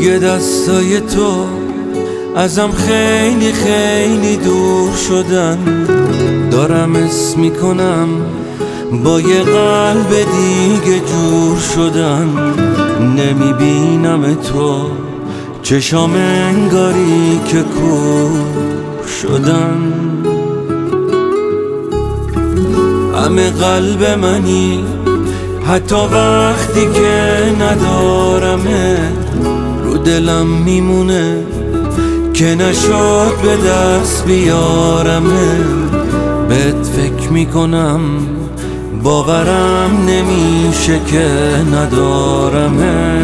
دیگه دستای تو ازم خیلی خیلی دور شدن. دارم حس میکنم با یه قلب دیگه جور شدن. نمیبینم تو چشام انگاری که کور شدن. همه قلب منی حتی وقتی که ندارمه، رو دلم میمونه که نشد به دست بیارمه. بهت فکر میکنم باورم نمیشه که ندارمه.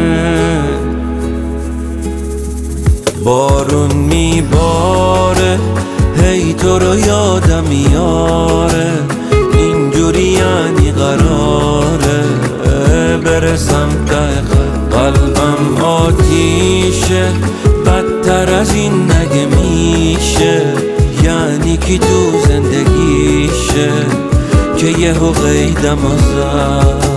بارون میباره هی تو رو یادم میاره، اینجوری یعنی قراره برسم ته قلبم آتیشه. بدتر از این نگه میشه، یعنی کی تو زندگیشه که یهو قیدم آزد.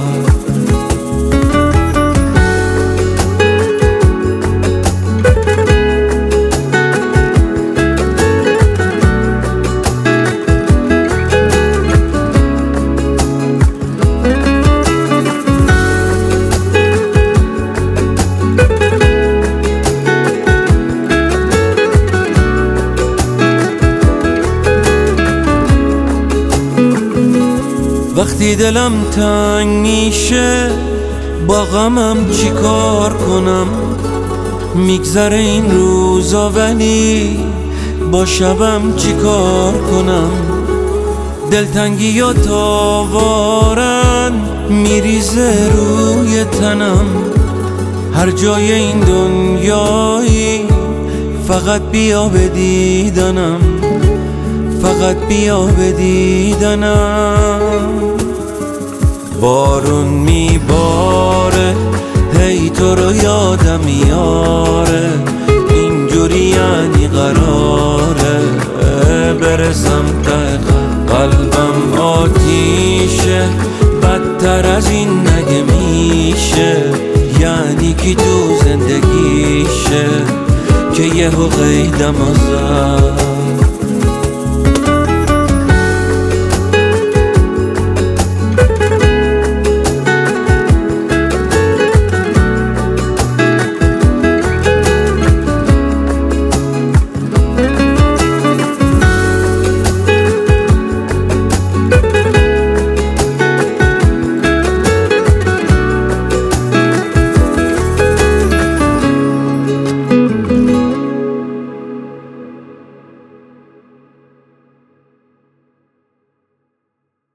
وقتی دلم تنگ میشه با غمم چی کار کنم؟ میگذره این روزا ولی با شبم چی کار کنم؟ دلتنگی و تاوارن میریزه روی تنم. هر جای این دنیایی فقط بیا به دیدنم، فقط بیا به دیدنم. بارون میباره هی تو رو یادم میاره، اینجوری یعنی قراره برسم ته قلبم آتیشه. بدتر از این نگه میشه، یعنی کی تو زندگیشه که یهو قیدم آزد.